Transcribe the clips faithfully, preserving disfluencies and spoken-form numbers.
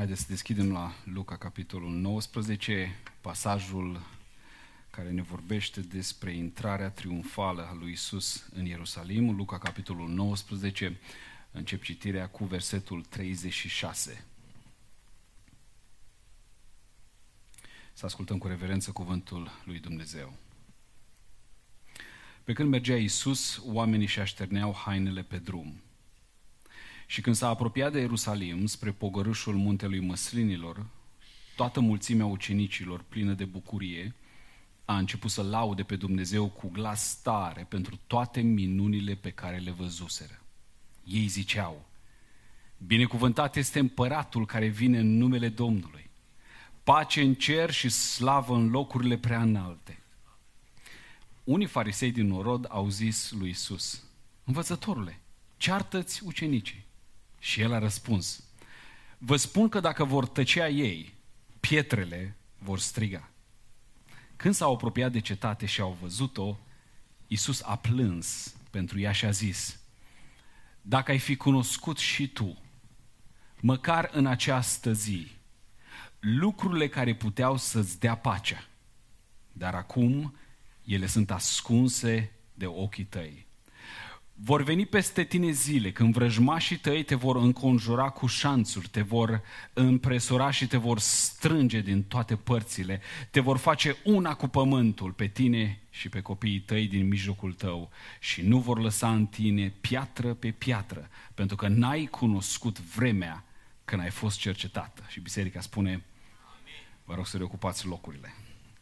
Haideți să deschidem la Luca, capitolul nouăsprezece, pasajul care ne vorbește despre intrarea triumfală a lui Isus în Ierusalim. Luca, capitolul nouăsprezece, încep citirea cu versetul treizeci și șase. Să ascultăm cu reverență cuvântul lui Dumnezeu. Pe când mergea Iisus, oamenii și așterneau hainele pe drum. Și când s-a apropiat de Ierusalim, spre pogorâșul muntelui Măslinilor, toată mulțimea ucenicilor, plină de bucurie, a început să laude pe Dumnezeu cu glas tare pentru toate minunile pe care le văzuseră. Ei ziceau: binecuvântat este împăratul care vine în numele Domnului, pace în cer și slavă în locurile prea înalte. Unii farisei din norod au zis lui Iisus: învățătorule, ceartă-ți ucenicii. Și el a răspuns: vă spun că dacă vor tăcea ei, pietrele vor striga. Când s-au apropiat de cetate și au văzut-o, Iisus a plâns pentru ea și a zis: dacă ai fi cunoscut și tu, măcar în această zi, lucrurile care puteau să-ți dea pacea, dar acum ele sunt ascunse de ochii tăi. Vor veni peste tine zile când vrăjmașii tăi te vor înconjura cu șanțuri, te vor împresura și te vor strânge din toate părțile, te vor face una cu pământul pe tine și pe copiii tăi din mijlocul tău și nu vor lăsa în tine piatră pe piatră, pentru că n-ai cunoscut vremea când ai fost cercetată. Și biserica spune: vă rog să reocupați locurile.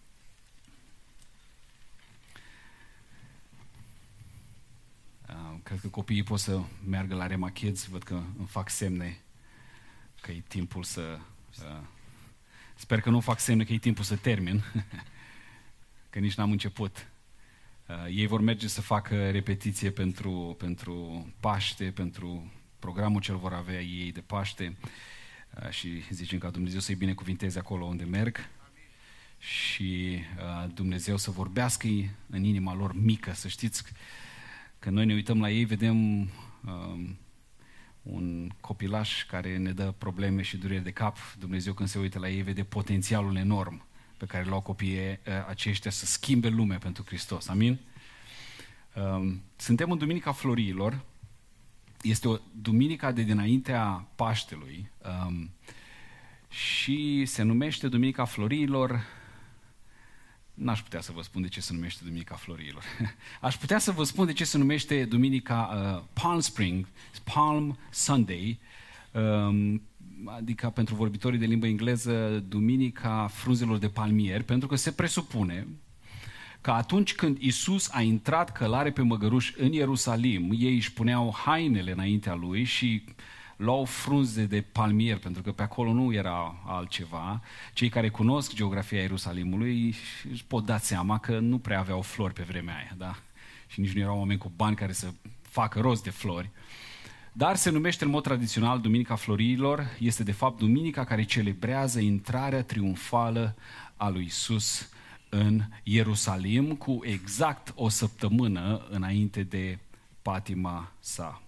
Cred că copiii pot să meargă la Rema Kids, văd că îmi fac semne că e timpul să... Uh, sper că nu fac semne că e timpul să termin, că nici n-am început. Uh, ei vor merge să facă repetiție pentru, pentru Paște, pentru programul ce vor avea ei de Paște uh, și zicem ca Dumnezeu să-i binecuvinteze acolo unde merg și uh, Dumnezeu să vorbească în inima lor mică, să știți. Când noi ne uităm la ei, vedem um, un copilaș care ne dă probleme și dureri de cap. Dumnezeu, când se uită la ei, vede potențialul enorm pe care l-au copiii aceștia să schimbe lumea pentru Hristos. Amin? Um, suntem în Duminica Florilor. Este o duminica de dinaintea Paștelui um, și se numește Duminica Florilor. N-aș putea să vă spun de ce se numește Duminica Florilor. Aș putea să vă spun de ce se numește Duminica uh, Palm Spring, Palm Sunday, um, adică pentru vorbitorii de limbă engleză, Duminica Frunzelor de Palmieri, pentru că se presupune că atunci când Iisus a intrat călare pe măgăruș în Ierusalim, ei își puneau hainele înaintea lui și luau frunze de palmier, pentru că pe acolo nu era altceva. Cei care cunosc geografia Ierusalimului își pot da seama că nu prea aveau flori pe vremea aia, da? Și nici nu erau oameni cu bani care să facă rost de flori. Dar se numește în mod tradițional Duminica Florilor, este de fapt duminica care celebrează intrarea triumfală a lui Iisus în Ierusalim, cu exact o săptămână înainte de patima sa.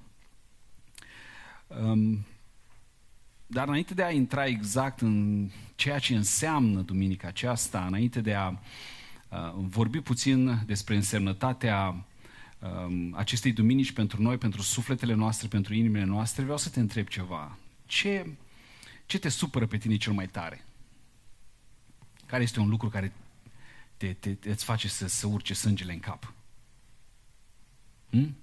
Um, dar înainte de a intra exact în ceea ce înseamnă duminica aceasta, înainte de a uh, vorbi puțin despre însemnătatea um, acestei duminici pentru noi, pentru sufletele noastre, pentru inimile noastre, vreau să te întreb ceva. Ce, ce te supără pe tine cel mai tare? Care este un lucru care te, te, te, îți face să, să urce sângele în cap? Hmm?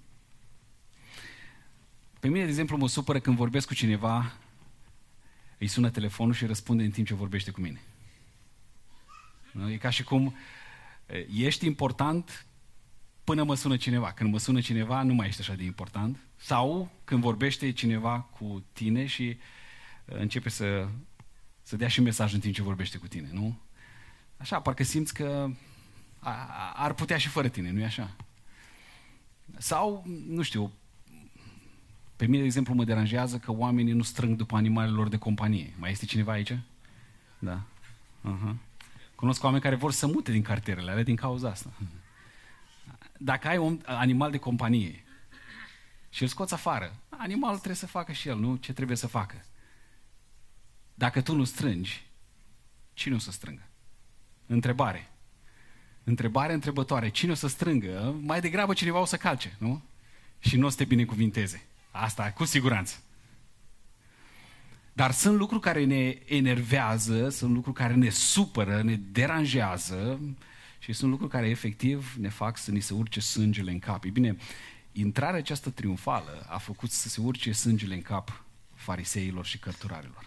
Pe mine, de exemplu, mă supără când vorbesc cu cineva, îi sună telefonul și răspunde în timp ce vorbește cu mine. E ca și cum ești important până mă sună cineva. Când mă sună cineva, nu mai ești așa de important. Sau când vorbește cineva cu tine și începe să, să dea și mesaj în timp ce vorbește cu tine, nu? Așa, parcă simți că ar putea și fără tine, nu-i așa? Sau, nu știu, pe mine, de exemplu, mă deranjează că oamenii nu strâng după animalele lor de companie. Mai este cineva aici? Da. Uh-huh. Cunosc oameni care vor să mute din cartierele alea din cauza asta. Dacă ai un animal de companie și îl scoți afară, animalul trebuie să facă și el, nu? Ce trebuie să facă? Dacă tu nu strângi, cine o să strângă? Întrebare. Întrebare întrebătoare. Cine o să strângă? Mai degrabă cineva o să calce, nu? Și nu o să te binecuvinteze. Asta cu siguranță. Dar sunt lucruri care ne enervează, sunt lucruri care ne supără, ne deranjează și sunt lucruri care efectiv ne fac să ni se urce sângele în cap. E bine, intrarea aceasta triumfală a făcut să se urce sângele în cap fariseilor și cărturarilor.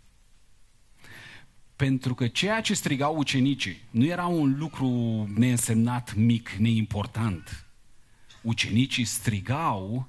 Pentru că ceea ce strigau ucenicii nu era un lucru neînsemnat, mic, neimportant. Ucenicii strigau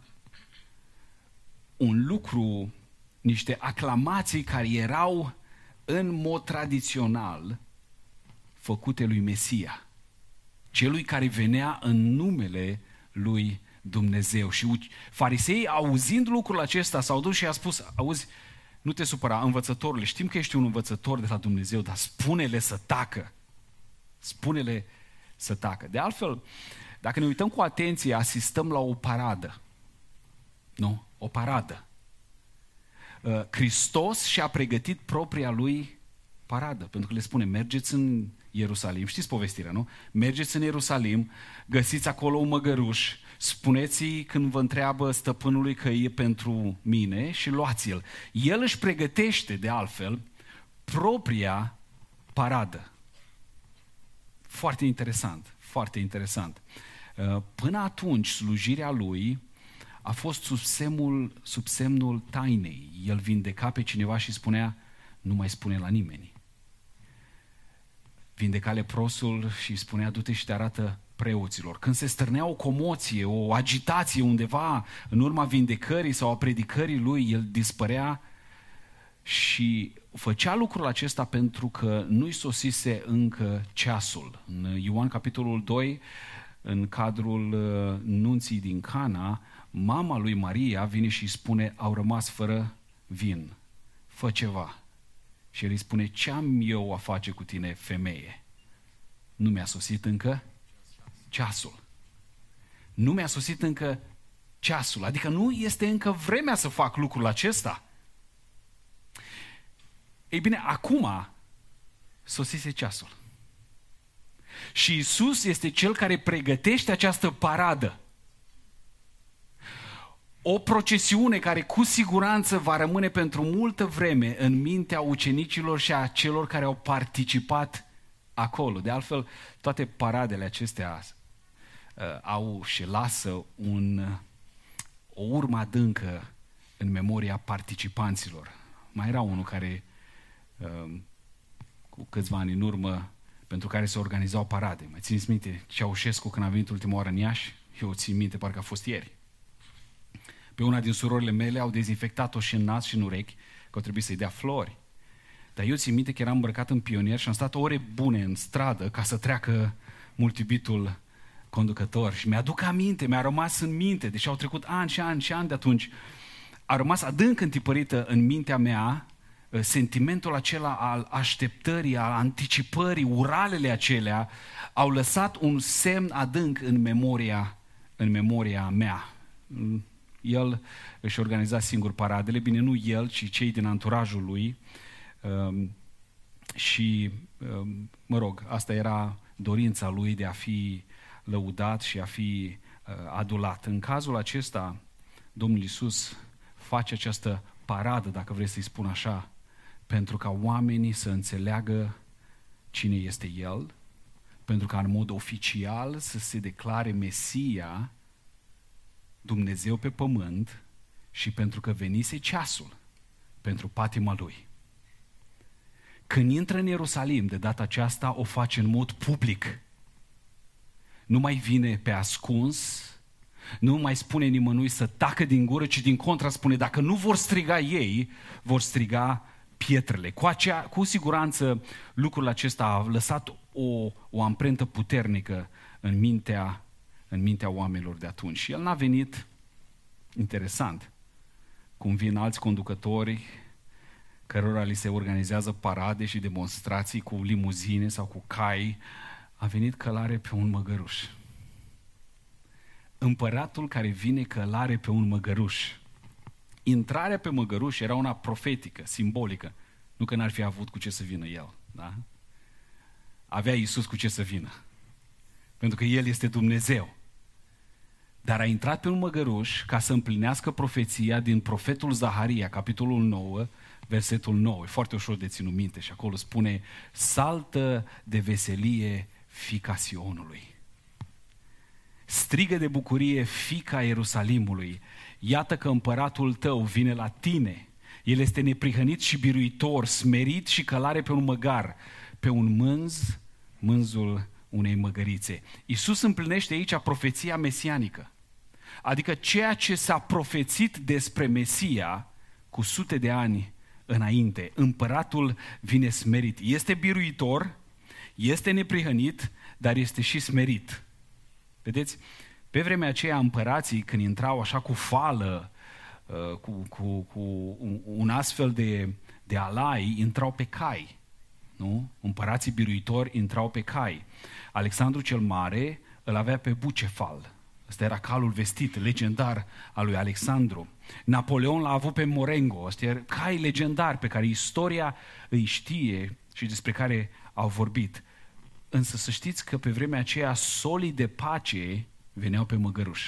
un lucru, niște aclamații care erau în mod tradițional făcute lui Mesia, celui care venea în numele lui Dumnezeu. Și fariseii, auzind lucrul acesta, s-au dus și a spus: auzi, nu te supăra, învățătorule, știm că ești un învățător de la Dumnezeu, dar spune-le să tacă. Spune-le să tacă. De altfel, dacă ne uităm cu atenție, asistăm la o paradă. Nu? O paradă. Hristos și-a pregătit propria lui paradă, pentru că le spune: mergeți în Ierusalim, știți povestirea, nu? Mergeți în Ierusalim, găsiți acolo un măgăruș, spuneți-i când vă întreabă stăpânului că e pentru mine și luați-l. El își pregătește, de altfel, propria paradă. Foarte interesant, foarte interesant. Până atunci, slujirea lui a fost sub semnul, sub semnul tainei. El vindeca pe cineva și spunea: nu mai spune la nimeni. Vindeca leprosul și spunea: du-te și te arată preoților. Când se stârnea o comoție, o agitație undeva în urma vindecării sau a predicării lui, el dispărea și făcea lucrul acesta pentru că nu-i sosise încă ceasul. În Ioan capitolul doi, în cadrul nunții din Cana, mama lui Maria vine și îi spune: au rămas fără vin, fă ceva. Și el îi spune: ce am eu a face cu tine, femeie? Nu mi-a sosit încă ceasul. Nu mi-a sosit încă ceasul. Adică nu este încă vremea să fac lucrul acesta. Ei bine, acum sosise ceasul. Și Iisus este Cel care pregătește această paradă. O procesiune care cu siguranță va rămâne pentru multă vreme în mintea ucenicilor și a celor care au participat acolo. De altfel, toate paradele acestea uh, au și lasă un, o urmă adâncă în memoria participanților. Mai era unul care, uh, cu câțiva ani în urmă, pentru care se organizau parade. Mai țineți minte Ceaușescu când a venit ultima oară în Iași? Eu țin minte, parcă a fost ieri. Pe una din surorile mele au dezinfectat-o și în nas și în urechi, că au trebuit să-i dea flori. Dar eu țin minte că eram îmbrăcat în pionier și am stat ore bune în stradă ca să treacă mult iubitul conducător. Și mi-aduc aminte, mi-a rămas în minte, deși au trecut ani și ani și ani de atunci, a rămas adânc întipărită în mintea mea sentimentul acela al așteptării, al anticipării, uralele acelea au lăsat un semn adânc în memoria, în memoria mea. El își organiza singur paradele, bine, nu el, ci cei din anturajul lui. Um, și, um, mă rog, asta era dorința lui de a fi lăudat și a fi uh, adulat. În cazul acesta, Domnul Iisus face această paradă, dacă vreți să-i spun așa, pentru ca oamenii să înțeleagă cine este El, pentru ca în mod oficial să se declare Mesia, Dumnezeu pe pământ, și pentru că venise ceasul pentru patima Lui. Când intră în Ierusalim, de data aceasta o face în mod public. Nu mai vine pe ascuns, nu mai spune nimănui să tacă din gură, ci din contra spune: dacă nu vor striga ei, vor striga pietrele. Cu, acea, cu siguranță lucrul acesta a lăsat o, o amprentă puternică în mintea, în mintea oamenilor de atunci. Și el n-a venit, interesant, cum vin alți conducători cărora li se organizează parade și demonstrații cu limuzine sau cu cai, a venit călare pe un măgăruș. Împăratul care vine călare pe un măgăruș. Intrarea pe măgăruș era una profetică, simbolică. Nu că n-ar fi avut cu ce să vină El, da? Avea Iisus cu ce să vină. Pentru că El este Dumnezeu. Dar a intrat pe un măgăruș ca să împlinească profeția din profetul Zaharia, capitolul nouă, versetul nouă. E foarte ușor de ținut minte și acolo spune: saltă de veselie fiica Sionului. Strigă de bucurie fiica Ierusalimului. Iată că împăratul tău vine la tine. El este neprihănit și biruitor, smerit și călare pe un măgar, pe un mânz, mânzul unei măgărițe. Iisus împlinește aici profeția mesianică. Adică ceea ce s-a profețit despre Mesia cu sute de ani înainte. Împăratul vine smerit. Este biruitor, este neprihănit, dar este și smerit. Vedeți? Pe vremea aceea împărații, când intrau așa cu fală, cu, cu, cu un astfel de, de alai, intrau pe cai. Nu? Împărații biruitori intrau pe cai. Alexandru cel Mare îl avea pe Bucefal. Ăsta era calul vestit, legendar al lui Alexandru. Napoleon l-a avut pe Morengo. Ăsta era cai legendar pe care istoria îi știe și despre care au vorbit. Însă să știți că pe vremea aceea solii de pace veneau pe măgăruș.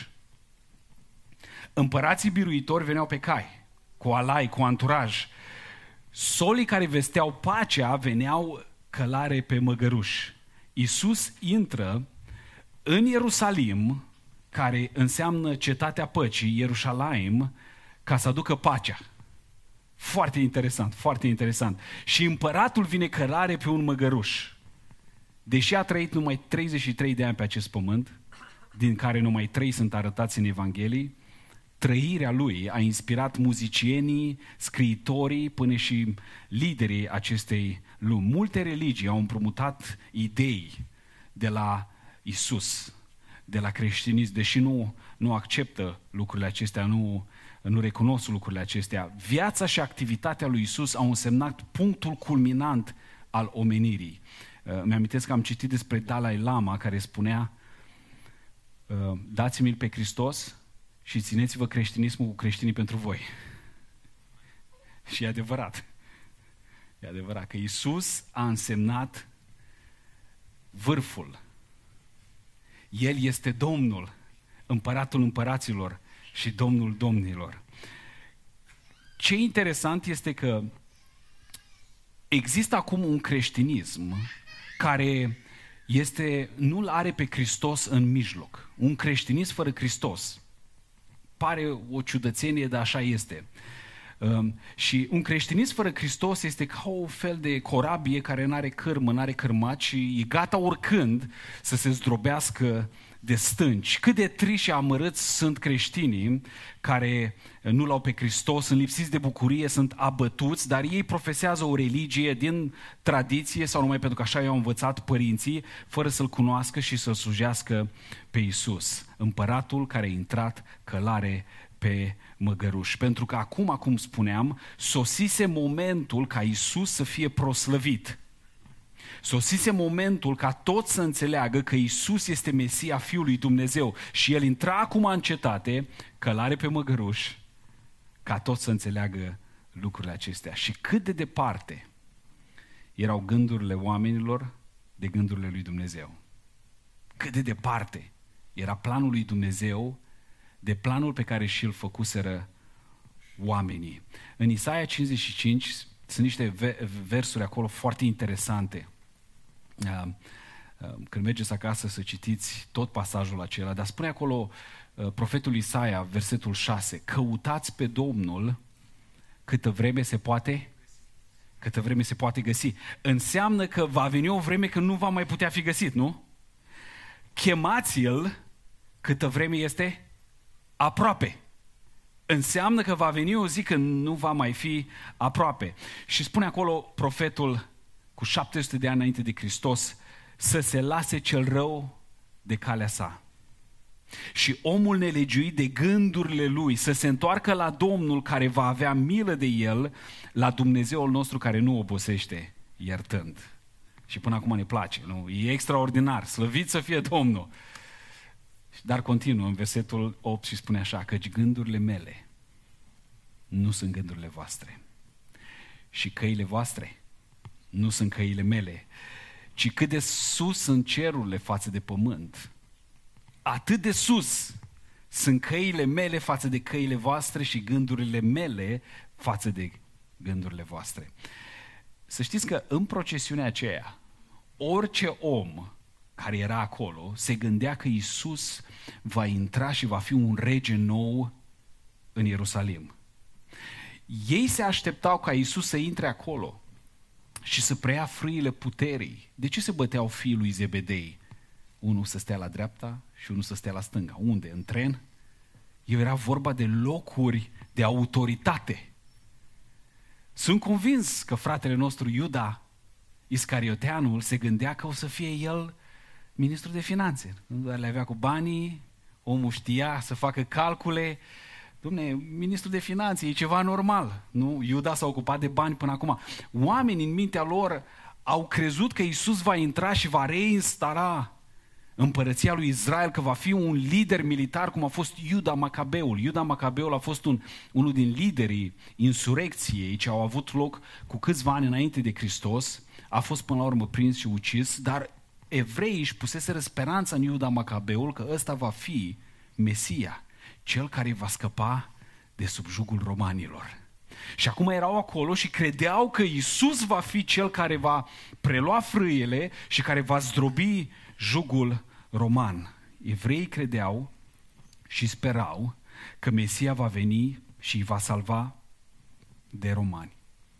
Împărații biruitori veneau pe cai, cu alai, cu anturaj. Solii care vesteau pacea veneau călare pe măgăruș. Iisus intră în Ierusalim, care înseamnă cetatea păcii, Ierusalim, ca să aducă pacea. Foarte interesant, foarte interesant. Și împăratul vine călare pe un măgăruș. Deși a trăit numai treizeci și trei de ani pe acest pământ, din care numai trei sunt arătați în Evanghelii, trăirea lui a inspirat muzicienii, scriitorii, până și liderii acestei lumi. Multe religii au împrumutat idei de la Isus, de la creștinism, deși nu, nu acceptă lucrurile acestea, nu, nu recunosc lucrurile acestea. Viața și activitatea lui Isus au însemnat punctul culminant al omenirii. Îmi amintesc că am citit despre Dalai Lama, care spunea: dați-mi-l pe Hristos și țineți-vă creștinismul cu creștinii pentru voi. Și e adevărat. E adevărat că Iisus a însemnat vârful. El este Domnul, Împăratul împăraților și Domnul domnilor. Ce interesant este că există acum un creștinism care este, nu-L are pe Hristos în mijloc. Un creștinism fără Hristos. Pare o ciudățenie, dar așa este. Um, și un creștinism fără Hristos este ca un fel de corabie care nu are cârmă, nu are cârmaci și e gata oricând să se zdrobească de stânci. Cât de triși și amărâți sunt creștinii care nu l-au pe Hristos, sunt lipsiți de bucurie, sunt abătuți, dar ei profesează o religie din tradiție sau numai pentru că așa i-au învățat părinții, fără să-L cunoască și să-L slujească pe Iisus, împăratul care a intrat călare pe măgăruș. Pentru că acum, cum spuneam, sosise momentul ca Iisus să fie proslăvit. Sosise momentul ca toți să înțeleagă că Iisus este Mesia Fiului Dumnezeu și El intra acum în cetate, călare pe măgăruș, ca toți să înțeleagă lucrurile acestea. Și cât de departe erau gândurile oamenilor de gândurile lui Dumnezeu. Cât de departe era planul lui Dumnezeu de planul pe care și-l făcuseră oamenii. În Isaia cincizeci și cinci sunt niște versuri acolo foarte interesante. Când mergeți acasă să citiți tot pasajul acela, dar spune acolo profetul Isaia, versetul șase: căutați pe Domnul câtă vreme se poate, câtă vreme se poate găsi. Înseamnă că va veni o vreme când nu va mai putea fi găsit, nu? Chemați-l câtă vreme este aproape. Înseamnă că va veni o zi când nu va mai fi aproape. Și spune acolo profetul cu șapte sute de ani înainte de Hristos să se lase cel rău de calea sa. Și omul nelegiuit de gândurile lui să se întoarcă la Domnul care va avea milă de el, la Dumnezeul nostru care nu obosește iertând. Și până acum ne place, nu? E extraordinar, slăvit să fie Domnul. Dar continuă în versetul opt și spune așa: căci gândurile mele nu sunt gândurile voastre și căile voastre nu sunt căile mele, ci cât de sus sunt cerurile față de pământ, atât de sus sunt căile mele față de căile voastre și gândurile mele față de gândurile voastre. Să știți că în procesiunea aceea, orice om care era acolo se gândea că Iisus va intra și va fi un rege nou în Ierusalim. Ei se așteptau ca Iisus să intre acolo și să preia frâile puterii. De ce se băteau fiii lui Zebedei? Unul să stea la dreapta și unul să stea la stânga. Unde? În tren? Era vorba de locuri de autoritate. Sunt convins că fratele nostru Iuda Iscarioteanul se gândea că o să fie el ministru de finanțe. Le avea cu banii, omul știa să facă calcule. Dom'le, ministru de finanțe e ceva normal, nu? Iuda s-a ocupat de bani până acum. Oamenii în mintea lor au crezut că Iisus va intra și va reinstala împărăția lui Israel, că va fi un lider militar cum a fost Iuda Macabeul. Iuda Macabeul a fost un, unul din liderii insurecției ce au avut loc cu câțiva ani înainte de Hristos. A fost până la urmă prins și ucis, dar evreii își puseseră speranța în Iuda Macabeul că ăsta va fi Mesia, cel care va scăpa de sub jugul romanilor. Și acum erau acolo și credeau că Iisus va fi cel care va prelua frâiele și care va zdrobi jugul roman. Evreii credeau și sperau că Mesia va veni și îi va salva de romani.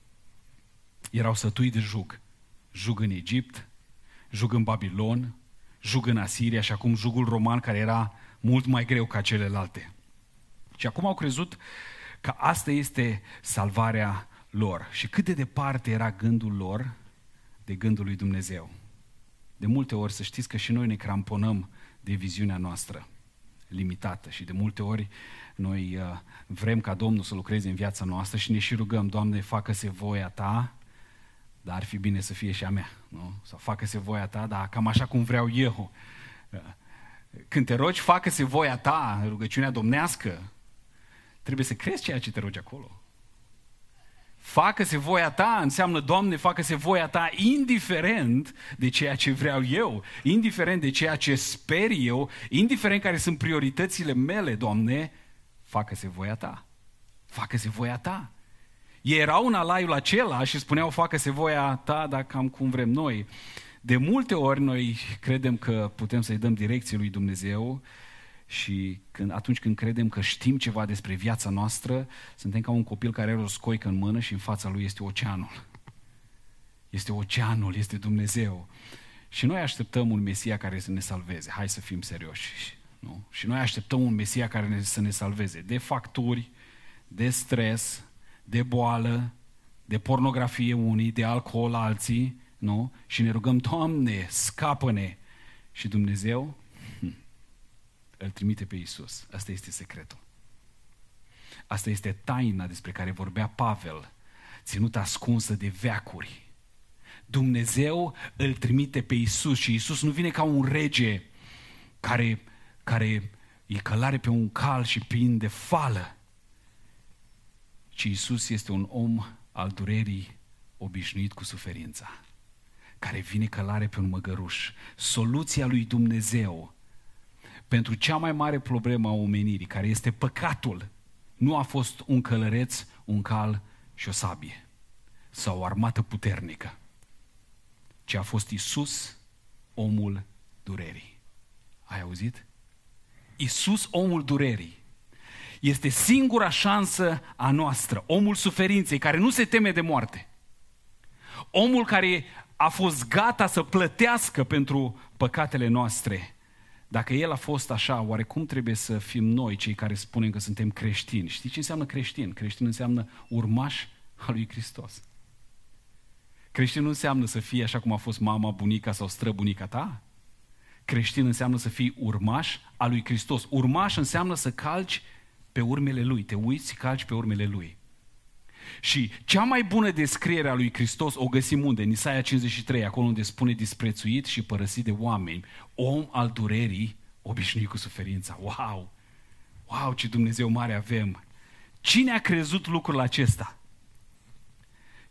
Erau sătui de jug. Jug în Egipt, jug în Babilon, jug în Asiria și acum jugul roman care era mult mai greu ca celelalte. Și acum au crezut că asta este salvarea lor. Și cât de departe era gândul lor de gândul lui Dumnezeu. De multe ori să știți că și noi ne cramponăm de viziunea noastră limitată și de multe ori noi uh, vrem ca Domnul să lucreze în viața noastră și ne și rugăm, Doamne, facă-se voia Ta, dar ar fi bine să fie și a mea, nu? Sau facă-se voia Ta, dar cam așa cum vreau eu. Când te rogi, facă-se voia Ta, rugăciunea domnească, trebuie să crezi ceea ce te rogi acolo. Facă-se voia Ta înseamnă, Doamne, facă-se voia Ta indiferent de ceea ce vreau eu, indiferent de ceea ce sper eu, indiferent care sunt prioritățile mele, Doamne, facă-se voia Ta. Facă-se voia Ta. Ei erau în alaiul acela și spuneau, facă-se voia Ta, dar cam cum vrem noi. De multe ori noi credem că putem să-i dăm direcție lui Dumnezeu și când, atunci când credem că știm ceva despre viața noastră, suntem ca un copil care are o scoică în mână și în fața lui este oceanul. Este oceanul, este Dumnezeu. Și noi așteptăm un Mesia care să ne salveze. Hai să fim serioși. Nu? Și noi așteptăm un Mesia care ne, să ne salveze de facturi, de stres, de boală, de pornografie unii, de alcool alții, nu? Și ne rugăm, Doamne, scapă-ne. Și Dumnezeu hm, îl trimite pe Iisus. Asta este secretul. Asta este taina despre care vorbea Pavel, ținută ascunsă de veacuri. Dumnezeu îl trimite pe Iisus și Iisus nu vine ca un rege care, care e călare pe un cal și plin de fală, ci Iisus este un om al durerii obișnuit cu suferința, care vine călare pe un măgăruș. Soluția lui Dumnezeu pentru cea mai mare problemă a omenirii, care este păcatul, nu a fost un călăreț, un cal și o sabie sau o armată puternică, ci a fost Iisus, omul durerii. Ai auzit? Iisus, omul durerii. Este singura șansă a noastră, omul suferinței, care nu se teme de moarte. Omul care a fost gata să plătească pentru păcatele noastre. Dacă El a fost așa, oare cum trebuie să fim noi, cei care spunem că suntem creștini? Știi ce înseamnă creștin? Creștin înseamnă urmaș al lui Hristos. Creștin nu înseamnă să fii așa cum a fost mama, bunica sau străbunica ta. Creștin înseamnă să fii urmaș al lui Hristos. Urmaș înseamnă să calci pe urmele Lui. Te uiți, calci pe urmele Lui. Și cea mai bună descriere a lui Hristos o găsim unde? În Isaia cincizeci și trei, acolo unde spune disprețuit și părăsit de oameni, om al durerii, obișnuit cu suferința. Wow! Wow, ce Dumnezeu mare avem! Cine a crezut lucrul acesta?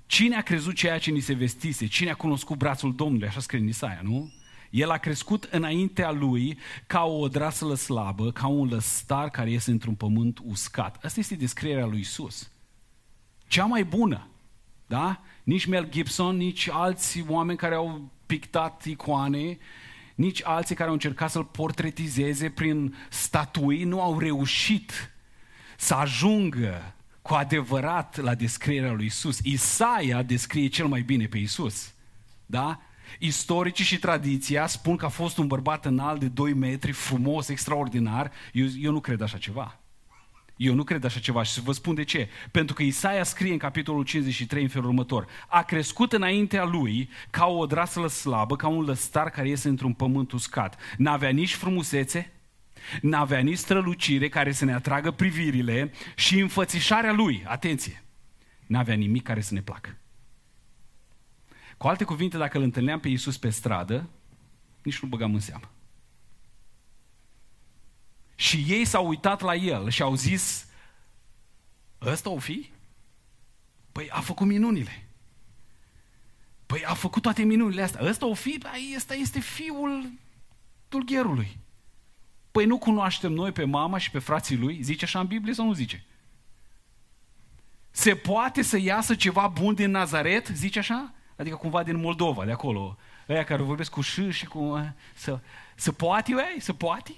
Cine a crezut ceea ce ni se vestise? Cine a cunoscut brațul Domnului? Așa scrie în Isaia, nu? El a crescut înaintea lui ca o odraslă slabă, ca un lăstar care iese într-un pământ uscat. Asta este descrierea lui Iisus. Cea mai bună, da? Nici Mel Gibson, nici alți oameni care au pictat icoane, nici alții care au încercat să-l portretizeze prin statui, nu au reușit să ajungă cu adevărat la descrierea lui Isus. Isaia descrie cel mai bine pe Isus. Da? Istoricii și tradiția spun că a fost un bărbat înalt de doi metri, frumos, extraordinar. Eu, eu nu cred așa ceva. Eu nu cred așa ceva și să vă spun de ce. Pentru că Isaia scrie în capitolul cincizeci și trei în felul următor. A crescut înaintea lui ca o odraslă slabă, ca un lăstar care iese într-un pământ uscat. N-avea nici frumusețe, n-avea nici strălucire care să ne atragă privirile și înfățișarea lui, atenție, n-avea nimic care să ne placă. Cu alte cuvinte, dacă îl întâlneam pe Iisus pe stradă, nici nu băgam în seamă. Și ei s-au uitat la el și au zis, ăsta o fi? Păi a făcut minunile. Păi a făcut toate minunile astea. Ăsta o fi? Păi ăsta este fiul dulgherului. Păi nu cunoaștem noi pe mama și pe frații lui? Zice așa în Biblie sau nu zice? Se poate să iasă ceva bun din Nazaret? Zice așa? Adică cumva din Moldova, de acolo. Ăia care vorbesc cu ș și cu... Să, să poate, ăia? Să poate?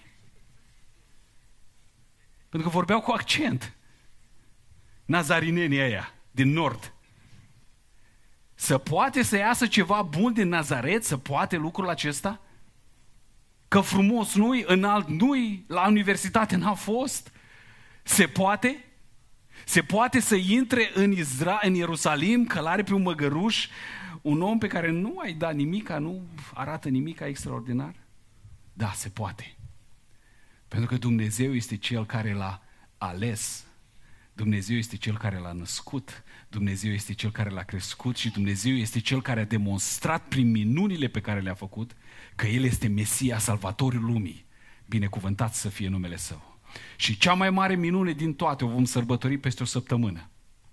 Pentru că vorbeau cu accent. Nazarinenii ăia, din nord. Să poate să iasă ceva bun din Nazaret? Să poate lucrul acesta? Că frumos nu-i, înalt nu-i, la universitate n-a fost? Se poate? Se poate să intre în, Isra- în Ierusalim, călare pe un măgăruș, un om pe care nu ai dat nimica, nu arată nimica extraordinar? Da, se poate. Pentru că Dumnezeu este Cel care l-a ales. Dumnezeu este Cel care l-a născut. Dumnezeu este Cel care l-a crescut și Dumnezeu este Cel care a demonstrat prin minunile pe care le-a făcut că El este Mesia, Salvatorul lumii. Binecuvântat să fie numele Său. Și cea mai mare minune din toate o vom sărbători peste o săptămână.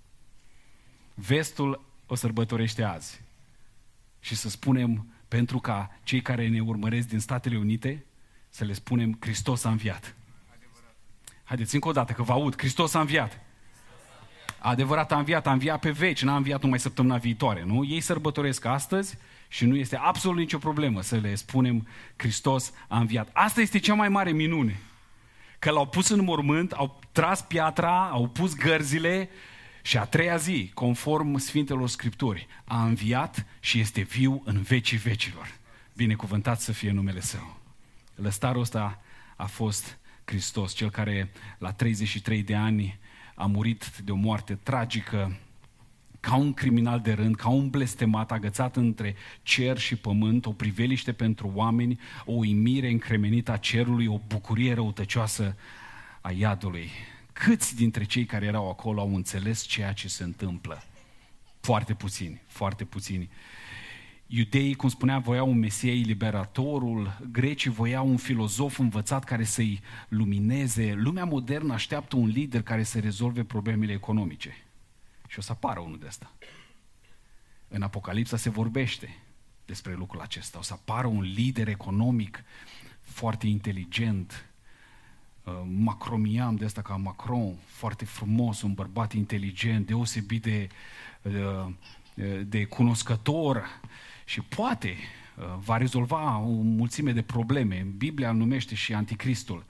Vestul o sărbătorește azi. Și să spunem, pentru ca cei care ne urmăresc din Statele Unite, să le spunem, Hristos a înviat. Adevărat. Haideți încă o dată, că vă aud, Hristos a înviat. Adevărat a înviat, a înviat pe veci, n-a înviat numai săptămâna viitoare, nu? Ei sărbătoresc astăzi și nu este absolut nicio problemă să le spunem, Hristos a înviat. Asta este cea mai mare minune. Că l-au pus în mormânt, au tras piatra, au pus gărzile și a treia zi, conform Sfintelor Scripturi, a înviat și este viu în vecii vecilor. Binecuvântat să fie numele Său. Lăstarul ăsta a fost Hristos, Cel care la treizeci și trei de ani a murit de o moarte tragică, ca un criminal de rând, ca un blestemat agățat între cer și pământ, o priveliște pentru oameni, o uimire încremenită a cerului, o bucurie răutăcioasă a iadului. Câți dintre cei care erau acolo au înțeles ceea ce se întâmplă? Foarte puțini, foarte puțini. Iudeii, cum spunea, voiau un Mesia eliberatorul, grecii voiau un filozof învățat care să-i lumineze. Lumea modernă așteaptă un lider care să rezolve problemele economice. Și o să apară unul de ăsta. În Apocalipsa se vorbește despre lucrul acesta. O să apară un lider economic foarte inteligent, macromian de ăsta ca Macron, foarte frumos, un bărbat inteligent, deosebit de, de cunoscător și poate va rezolva o mulțime de probleme. Biblia îl numește și Anticristul.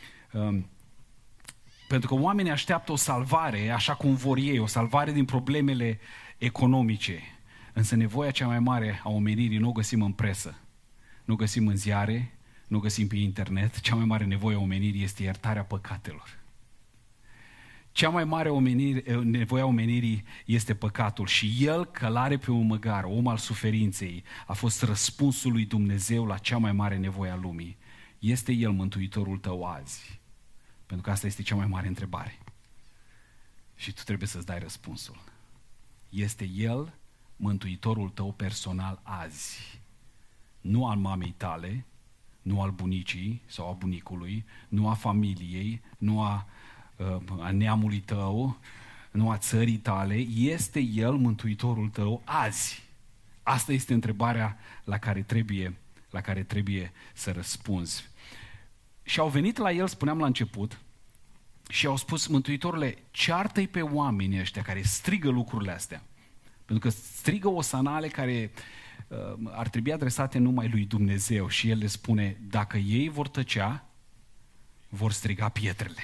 Pentru că oamenii așteaptă o salvare, așa cum vor ei, o salvare din problemele economice. Însă nevoia cea mai mare a omenirii nu o găsim în presă, nu o găsim în ziare, nu o găsim pe internet. Cea mai mare nevoie a omenirii este iertarea păcatelor. Cea mai mare omenire, nevoie a omenirii este păcatul și El, călare pe un măgar, om al suferinței, a fost răspunsul lui Dumnezeu la cea mai mare nevoie a lumii. Este El mântuitorul tău azi? Pentru că asta este cea mai mare întrebare. Și tu trebuie să-ți dai răspunsul. Este El mântuitorul tău personal azi? Nu al mamei tale, nu al bunicii sau a bunicului, nu a familiei, nu a, a neamului tău, nu a țării tale, este El Mântuitorul tău azi? Asta este întrebarea la care trebuie, la care trebuie să răspunzi. Și au venit la El, spuneam la început, și au spus: Mântuitorule, ceartă-i pe oamenii ăștia care strigă lucrurile astea. Pentru că strigă osanale care uh, ar trebui adresate numai lui Dumnezeu. Și El le spune: dacă ei vor tăcea, vor striga pietrele.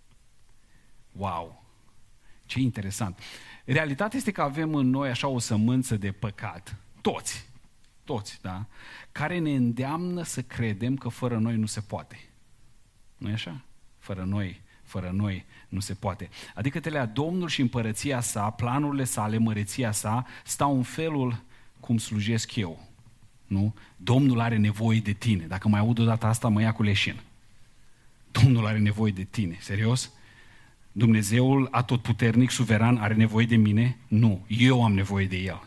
Wow! Ce interesant! Realitatea este că avem în noi așa o sămânță de păcat. Toți, toți, da? Care ne îndeamnă să credem că fără noi nu se poate. Nu-i așa? Fără noi, fără noi nu se poate. Adică telea Domnul și împărăția sa, planurile sale, măreția sa, stau în felul cum slujesc eu. Nu? Domnul are nevoie de tine. Dacă mai aud odată asta, mă ia cu leșin. Domnul are nevoie de tine. Serios? Dumnezeul atotputernic, suveran, are nevoie de mine? Nu. Eu am nevoie de El.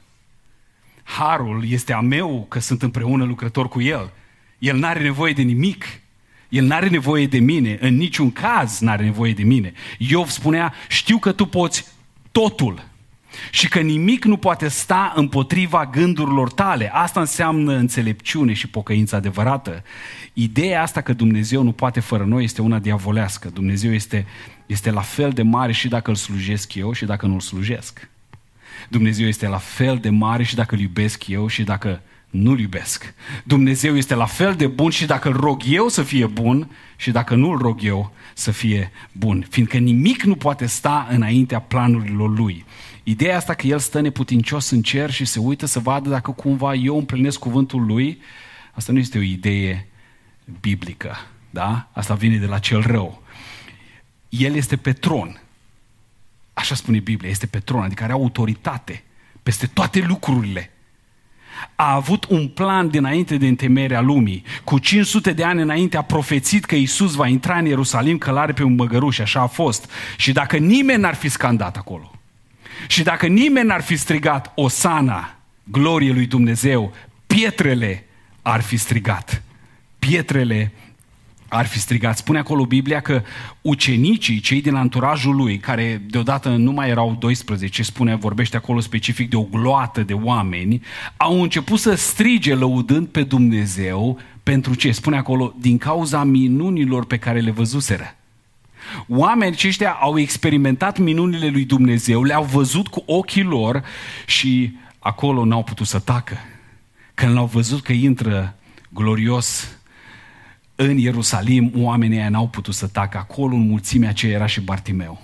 Harul este a meu că sunt împreună lucrător cu El. El n-are nevoie de nimic. El n-are nevoie de mine. În niciun caz n-are nevoie de mine. Iov spunea: știu că tu poți totul și că nimic nu poate sta împotriva gândurilor tale. Asta înseamnă înțelepciune și pocăință adevărată. Ideea asta că Dumnezeu nu poate fără noi este una diavolească. Dumnezeu este, este la fel de mare și dacă îl slujesc eu și dacă nu îl slujesc. Dumnezeu este la fel de mare și dacă îl iubesc eu și dacă nu-l iubesc. Dumnezeu este la fel de bun și dacă îl rog eu să fie bun și dacă nu îl rog eu să fie bun. Fiindcă nimic nu poate sta înaintea planurilor Lui. Ideea asta că El stă neputincios în cer și se uită să vadă dacă cumva eu împlinesc cuvântul Lui, asta nu este o idee biblică, da? Asta vine de la cel rău. El este pe tron. Așa spune Biblia, este pe tron, adică are autoritate peste toate lucrurile. A avut un plan dinainte de întemeierea lumii. Cu cinci sute de ani înainte a profețit că Iisus va intra în Ierusalim călare pe un măgăruș, așa a fost. Și dacă nimeni n-ar fi scandat acolo, și dacă nimeni n-ar fi strigat Osana, glorie lui Dumnezeu, pietrele ar fi strigat. Pietrele ar fi strigat. Spune acolo Biblia că ucenicii, cei din anturajul lui, care deodată nu mai erau doisprezece, spune, vorbește acolo specific de o gloată de oameni, au început să strige lăudând pe Dumnezeu. Pentru ce? Spune acolo, din cauza minunilor pe care le văzuseră. Oamenii aceștia au experimentat minunile lui Dumnezeu, le-au văzut cu ochii lor și acolo n-au putut să tacă. Când l-au văzut că intră glorios în Ierusalim, oamenii aia n-au putut să tacă. Acolo, în mulțimea aceea, era și Bartimeu.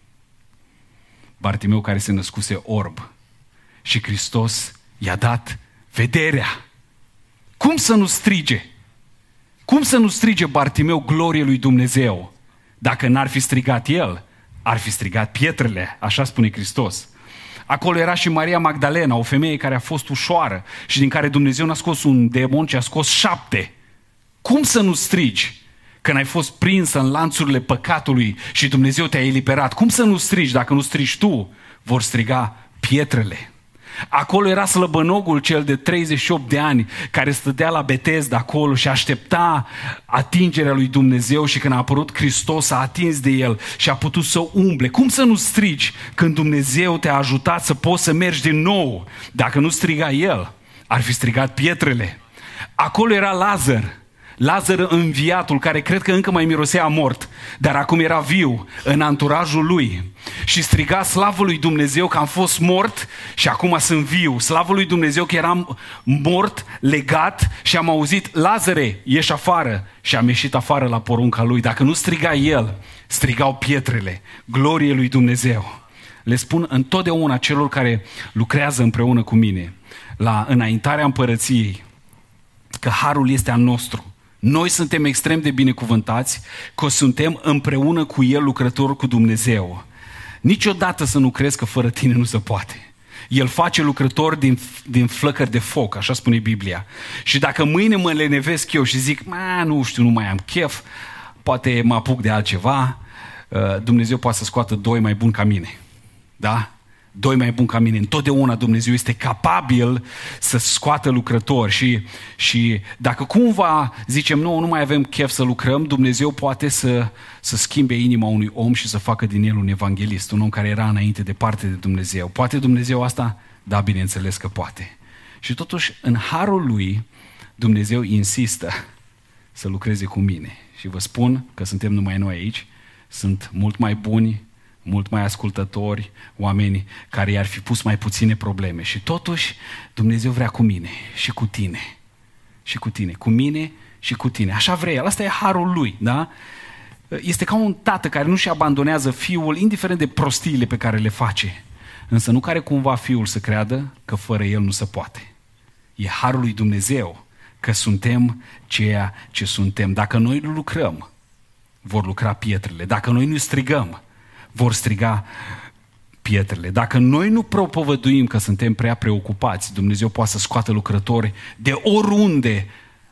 Bartimeu care se născuse orb. Și Hristos i-a dat vederea. Cum să nu strige? Cum să nu strige Bartimeu glorie lui Dumnezeu? Dacă n-ar fi strigat el, ar fi strigat pietrele, așa spune Hristos. Acolo era și Maria Magdalena, o femeie care a fost ușoară și din care Dumnezeu n-a scos un demon, ci a scos șapte. Cum să nu strigi când ai fost prins în lanțurile păcatului și Dumnezeu te-a eliberat? Cum să nu strigi? Dacă nu strigi tu, vor striga pietrele. Acolo era slăbănogul cel de treizeci și opt de ani care stătea la Betesda acolo și aștepta atingerea lui Dumnezeu și când a apărut Hristos a atins de el și a putut să umble. Cum să nu strigi când Dumnezeu te-a ajutat să poți să mergi din nou? Dacă nu striga el, ar fi strigat pietrele. Acolo era Lazar. Lazar înviatul, care cred că încă mai mirosea mort, dar acum era viu în anturajul lui și striga slavă lui Dumnezeu că am fost mort și acum sunt viu. Slavă lui Dumnezeu că eram mort, legat și am auzit: Lazare, ieși afară, și am ieșit afară la porunca lui. Dacă nu striga el, strigau pietrele. Glorie lui Dumnezeu. Le spun întotdeauna celor care lucrează împreună cu mine la înaintarea împărăției că harul este al nostru. Noi suntem extrem de binecuvântați că suntem împreună cu El lucrători cu Dumnezeu. Niciodată să nu crezi că fără tine nu se poate. El face lucrători din, din flăcări de foc, așa spune Biblia. Și dacă mâine mă lenevesc eu și zic, nu știu, nu mai am chef, poate mă apuc de altceva, Dumnezeu poate să scoată doi mai buni ca mine. Da? doi mai buni ca mine. Întotdeauna Dumnezeu este capabil să scoată lucrători și, și dacă cumva zicem nu, nu mai avem chef să lucrăm, Dumnezeu poate să, să schimbe inima unui om și să facă din el un evanghelist, un om care era înainte departe de Dumnezeu. Poate Dumnezeu asta? Da, bineînțeles că poate. Și totuși, în harul lui, Dumnezeu insistă să lucreze cu mine. Și vă spun că suntem numai noi aici, sunt mult mai buni, mult mai ascultători, oameni care i-ar fi pus mai puține probleme. Și totuși, Dumnezeu vrea cu mine și cu tine. Și cu tine. Cu mine și cu tine. Așa vrea El. Asta e harul lui, da? Este ca un tată care nu-și abandonează fiul, indiferent de prostiile pe care le face. Însă nu care cumva fiul să creadă că fără el nu se poate. E harul lui Dumnezeu că suntem ceea ce suntem. Dacă noi nu lucrăm, vor lucra pietrele. Dacă noi nu strigăm, vor striga pietrele. Dacă noi nu propovăduim că suntem prea preocupați, Dumnezeu poate să scoată lucrători de oriunde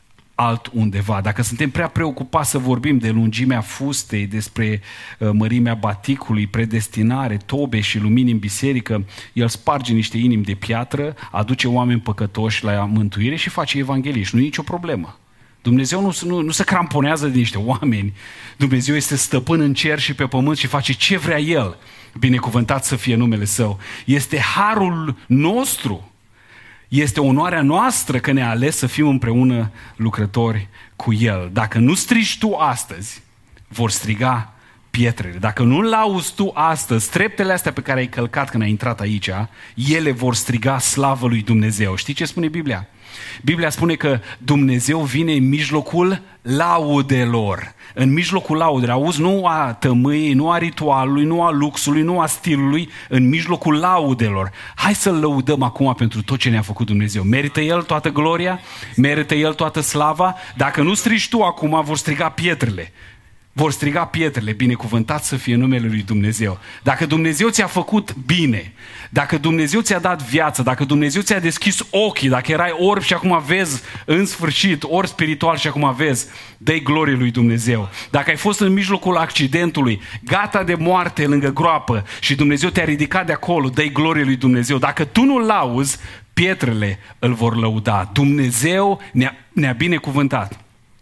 altundeva. Dacă suntem prea preocupați să vorbim de lungimea fustei, despre uh, mărimea baticului, predestinare, tobe și lumini în biserică, El sparge niște inimi de piatră, aduce oameni păcătoși la mântuire și face evangheliști. Nu e nicio problemă. Dumnezeu nu, nu, nu se cramponează de niște oameni. Dumnezeu este stăpân în cer și pe pământ și face ce vrea El. Binecuvântat să fie numele Său. Este harul nostru. Este onoarea noastră că ne-a ales să fim împreună lucrători cu El. Dacă nu strigi tu astăzi, vor striga pietrele. Dacă nu lauzi tu astăzi treptele astea pe care ai călcat când ai intrat aici, ele vor striga slavă lui Dumnezeu. Știi ce spune Biblia? Biblia spune că Dumnezeu vine în mijlocul laudelor. În mijlocul laudelor. Auzi, nu a tămâiei, nu a ritualului, nu a luxului, nu a stilului, în mijlocul laudelor. Hai să-L lăudăm acum pentru tot ce ne-a făcut Dumnezeu. Merită El toată gloria? Merită El toată slava? Dacă nu strigi tu acum, vor striga pietrele. Vor striga pietrele, binecuvântat să fie numele lui Dumnezeu. Dacă Dumnezeu ți-a făcut bine, dacă Dumnezeu ți-a dat viață, dacă Dumnezeu ți-a deschis ochii, dacă erai orb și acum vezi în sfârșit, orb spiritual și acum vezi, dă-i glorie lui Dumnezeu. Dacă ai fost în mijlocul accidentului, gata de moarte lângă groapă și Dumnezeu te-a ridicat de acolo, dă-i glorie lui Dumnezeu. Dacă tu nu-L lauzi, pietrele îl vor lăuda. Dumnezeu ne-a, ne-a binecuvântat.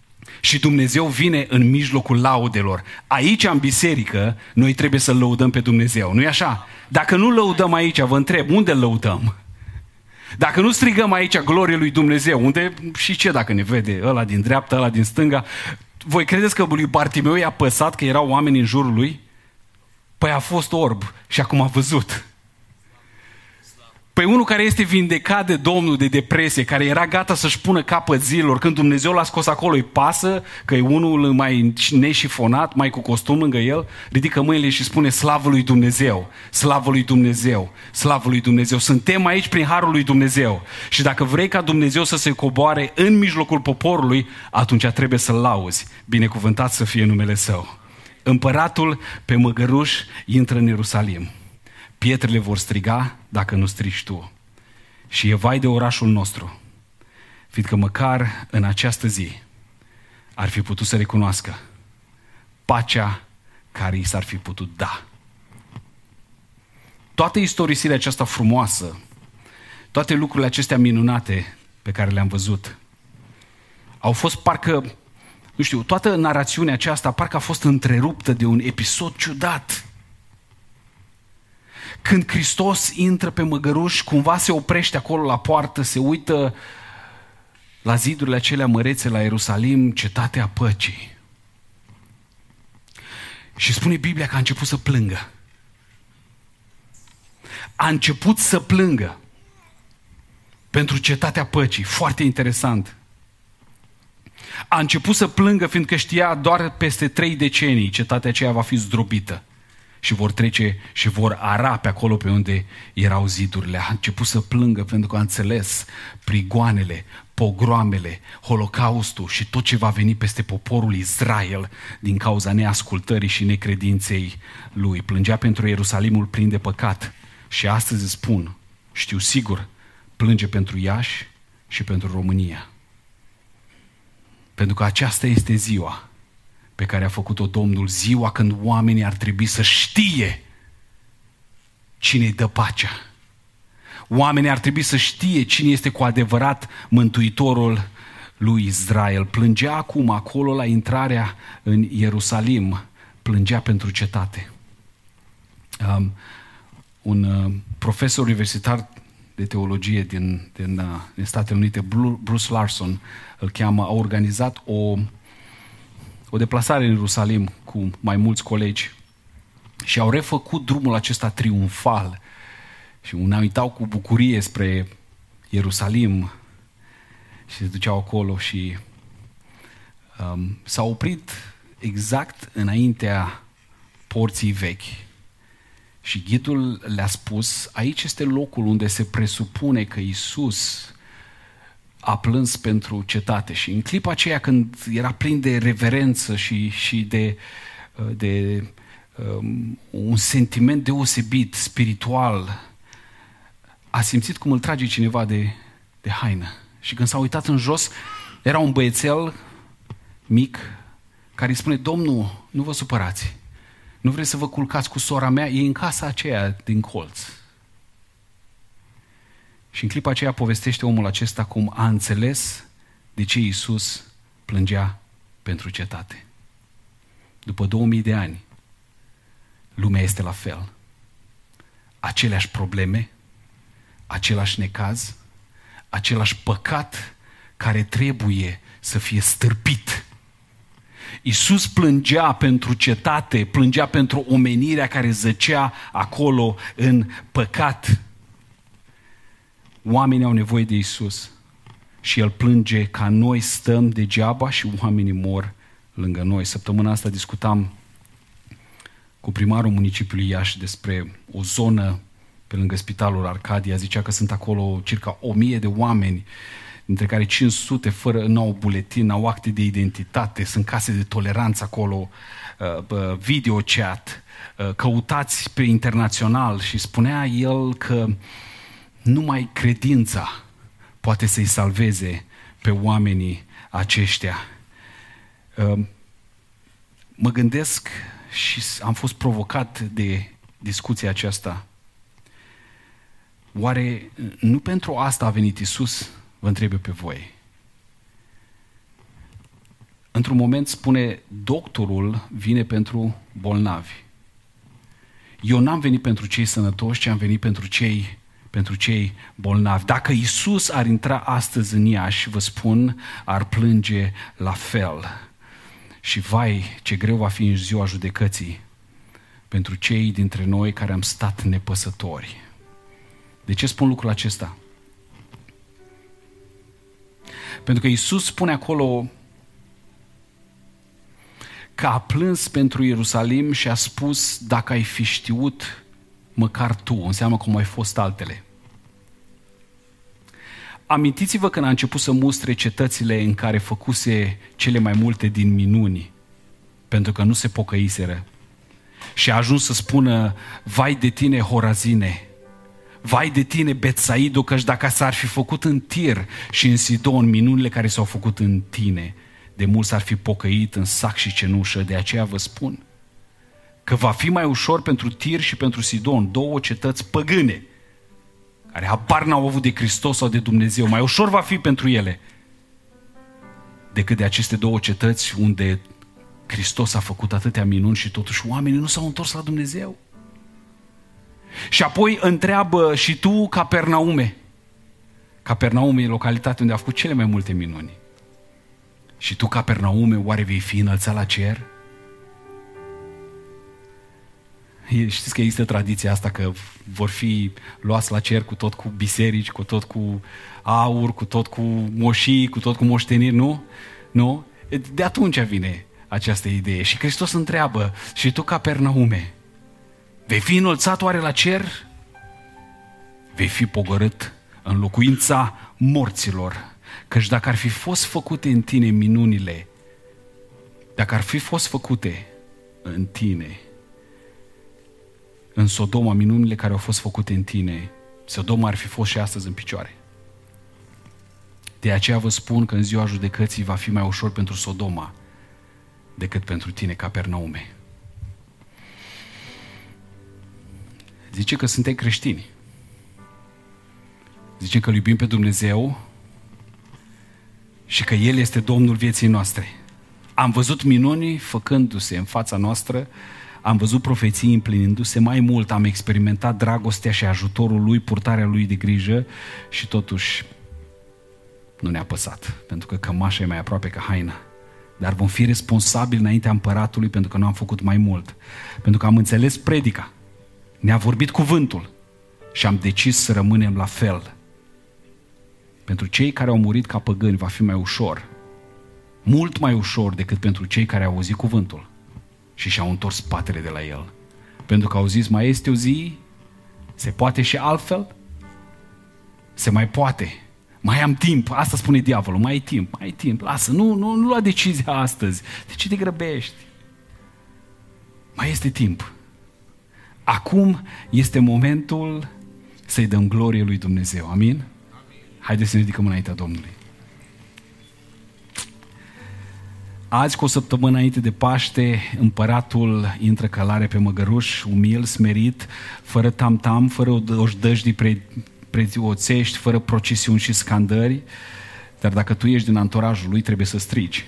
Și Dumnezeu vine în mijlocul laudelor. Aici, în biserică, noi trebuie să-L lăudăm pe Dumnezeu. Nu-i așa? Dacă nu lăudăm aici, vă întreb, unde îl lăudăm? Dacă nu strigăm aici glorie lui Dumnezeu, unde și ce dacă ne vede ăla din dreapta, ăla din stânga? Voi credeți că lui Bartimeu i-a păsat că erau oameni în jurul lui? Păi a fost orb și acum a văzut. Păi unul care este vindecat de Domnul de depresie, care era gata să-și pună capăt zilor, când Dumnezeu l-a scos acolo, îi pasă că e unul mai neșifonat, mai cu costum lângă el, ridică mâinile și spune slavă lui Dumnezeu, slavă lui Dumnezeu, slavă lui Dumnezeu. Suntem aici prin harul lui Dumnezeu și dacă vrei ca Dumnezeu să se coboare în mijlocul poporului, atunci trebuie să-L lauzi. Binecuvântat să fie numele Său. Împăratul pe măgăruș intră în Ierusalim. Pietrele vor striga dacă nu strigi tu. Și e vai de orașul nostru, fiindcă măcar în această zi ar fi putut să recunoască pacea care i s-ar fi putut da. Toată istorisirea aceasta frumoasă, toate lucrurile acestea minunate pe care le-am văzut, au fost parcă, nu știu, toată narațiunea aceasta parcă a fost întreruptă de un episod ciudat. Când Hristos intră pe măgăruș, cumva se oprește acolo la poartă, se uită la zidurile acelea mărețe la Ierusalim, cetatea păcii. Și spune Biblia că a început să plângă. A început să plângă pentru cetatea păcii. Foarte interesant. A început să plângă fiindcă știa doar peste trei decenii cetatea aceea va fi zdrobită. Și vor trece și vor ara pe acolo pe unde erau zidurile. A început să plângă pentru că a înțeles prigoanele, pogroamele, holocaustul și tot ce va veni peste poporul Israel din cauza neascultării și necredinței lui. Plângea pentru Ierusalimul plin de păcat și astăzi spun, știu sigur, plânge pentru Iași și pentru România. Pentru că aceasta este ziua pe care a făcut-o Domnul, ziua când oamenii ar trebui să știe cine îi dă pacea. Oamenii ar trebui să știe cine este cu adevărat Mântuitorul lui Israel. Plângea acum acolo la intrarea în Ierusalim, plângea pentru cetate. Um, un uh, profesor universitar de teologie din, din, uh, din Statele Unite, Bruce Larson, îl cheamă, a organizat o, o deplasare în Ierusalim cu mai mulți colegi și au refăcut drumul acesta triumfal și înaintau cu bucurie spre Ierusalim și se duceau acolo și um, s-au oprit exact înaintea porții vechi. Și ghidul le-a spus, aici este locul unde se presupune că Iisus a plâns pentru cetate. Și în clipa aceea când era plin de reverență și, și de, de um, un sentiment deosebit, spiritual, a simțit cum îl trage cineva de, de haină. Și când s-a uitat în jos, era un băiețel mic care îi spune, Domnul, nu vă supărați. Nu vreți să vă culcați cu sora mea? E în casa aceea din colț. Și în clipa aceea povestește omul acesta cum a înțeles de ce Iisus plângea pentru cetate. După două mii de ani, lumea este la fel. Aceleași probleme, același necaz, același păcat care trebuie să fie stârpit. Iisus plângea pentru cetate, plângea pentru omenirea care zăcea acolo în păcat. Oamenii au nevoie de Iisus și El plânge ca noi stăm degeaba și oamenii mor lângă noi. Săptămâna asta discutam cu primarul municipiului Iași despre o zonă pe lângă Spitalul Arcadia. Zicea că sunt acolo circa o mie de oameni, dintre care cinci sute fără, n-au buletin, n-au acte de identitate, sunt case de toleranță acolo, video chat, căutați pe internațional. Și spunea el că numai credința poate să-i salveze pe oamenii aceștia. Mă gândesc și am fost provocat de discuția aceasta. Oare nu pentru asta a venit Iisus? Vă întreb eu pe voi. Într-un moment spune, doctorul vine pentru bolnavi. Eu n-am venit pentru cei sănătoși, ci am venit pentru cei, pentru cei bolnavi. Dacă Iisus ar intra astăzi în Iași, vă spun, ar plânge la fel. Și vai, ce greu va fi în ziua judecății pentru cei dintre noi care am stat nepăsători. De ce spun lucrul acesta? Pentru că Iisus spune acolo că a plâns pentru Ierusalim și a spus, dacă ai fi știut măcar tu, înseamnă cum ai fost altele. Amintiți-vă când a început să mustre cetățile în care făcuse cele mai multe din minuni, pentru că nu se pocăiseră. Și a ajuns să spună, vai de tine, Horazine, vai de tine, Betsaido, căci dacă s-ar fi făcut în Tir și în Sidon minunile care s-au făcut în tine, de mult s-ar fi pocăit în sac și cenușă. De aceea vă spun că va fi mai ușor pentru Tir și pentru Sidon, două cetăți păgâne, care habar n-au avut de Hristos sau de Dumnezeu, mai ușor va fi pentru ele decât de aceste două cetăți unde Hristos a făcut atâtea minuni și totuși oamenii nu s-au întors la Dumnezeu. Și apoi întreabă, și tu, Capernaume? Capernaume e localitatea unde a făcut cele mai multe minuni. Și tu, Capernaume, oare vei fi înălțat la cer? Știți că există tradiția asta că vor fi luați la cer cu tot cu biserici, cu tot cu aur, cu tot cu moșii, cu tot cu moșteniri, nu? Nu? De atunci vine această idee. Și Hristos întreabă, și tu, Capernaume, vei fi înălțat oare la cer? Vei fi pogorât în locuința morților. Căci dacă ar fi fost făcute în tine minunile, dacă ar fi fost făcute în tine, în Sodoma, minunile care au fost făcute în tine, Sodoma ar fi fost și astăzi în picioare. De aceea vă spun că în ziua judecății va fi mai ușor pentru Sodoma decât pentru tine, Capernaume. Zice că suntem creștini. Zice că îl iubim pe Dumnezeu și că El este Domnul vieții noastre. Am văzut minuni făcându-se în fața noastră, am văzut profeții împlinindu-se, mai mult am experimentat dragostea și ajutorul Lui, purtarea Lui de grijă și totuși nu ne-a păsat, pentru că cămașa e mai aproape ca haina. Dar vom fi responsabili înaintea împăratului pentru că nu am făcut mai mult, pentru că am înțeles predica, ne-a vorbit cuvântul și am decis să rămânem la fel. Pentru cei care au murit ca păgâni va fi mai ușor, mult mai ușor decât pentru cei care au auzit cuvântul și și-au întors spatele de la el. Pentru că au zis, mai este o zi, se poate și altfel, se mai poate, mai am timp, asta spune diavolul, mai ai timp, mai ai timp, lasă, nu, nu, nu lua decizia astăzi, de ce te grăbești? Mai este timp. Acum este momentul să-i dăm glorie lui Dumnezeu, amin? Haideți să ne ridicăm înaintea Domnului. Azi, cu o săptămână înainte de Paște, împăratul intră călare pe măgăruș, umil, smerit, fără tam-tam, fără ojdăjdii pre, prețioțești, fără procesiuni și scandări, dar dacă tu ești din anturajul lui, trebuie să strigi.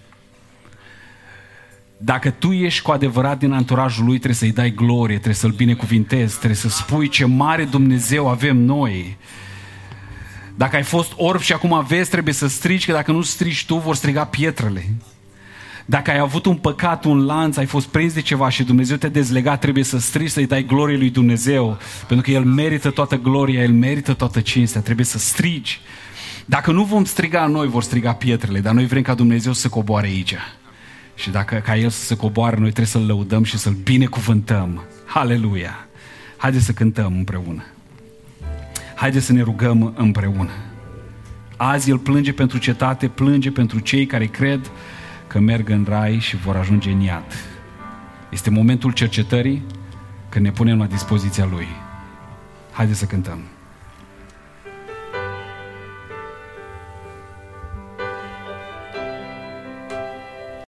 Dacă tu ești cu adevărat din anturajul lui, trebuie să-i dai glorie, trebuie să-l binecuvintezi, trebuie să spui ce mare Dumnezeu avem noi. Dacă ai fost orb și acum vezi, trebuie să strigi, că dacă nu strigi tu, vor striga pietrele. Dacă ai avut un păcat, un lanț, ai fost prins de ceva și Dumnezeu te-a dezlegat, trebuie să strigi, să-i dai glorie lui Dumnezeu, pentru că El merită toată gloria, El merită toată cinstea, trebuie să strigi. Dacă nu vom striga noi, vor striga pietrele, dar noi vrem ca Dumnezeu să coboare aici. Și dacă ca El să se coboare, noi trebuie să-L lăudăm și să-L binecuvântăm. Haleluia! Haideți să cântăm împreună. Haideți să ne rugăm împreună. Azi El plânge pentru cetate, plânge pentru cei care cred că merg în rai și vor ajunge în iad. Este momentul cercetării, când ne punem la dispoziția Lui. Haideți să cântăm.